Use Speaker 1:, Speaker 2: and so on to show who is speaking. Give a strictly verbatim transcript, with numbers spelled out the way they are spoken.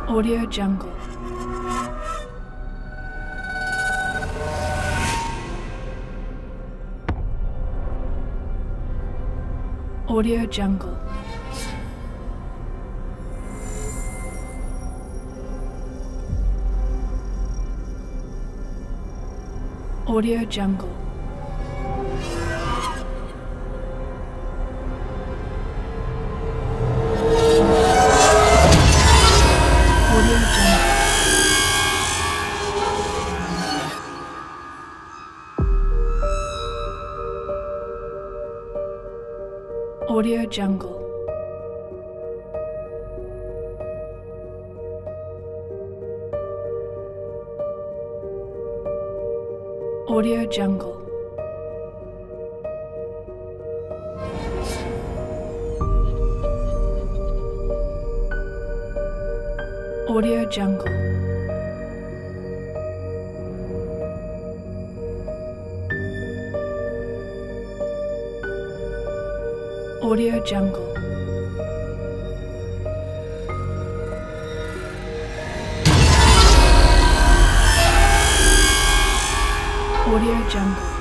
Speaker 1: Audio Jungle. Audio Jungle. Audio Jungle. Audio Jungle. Audio Jungle. Audio Jungle. Audio Jungle. Audio Jungle. Audio Jungle.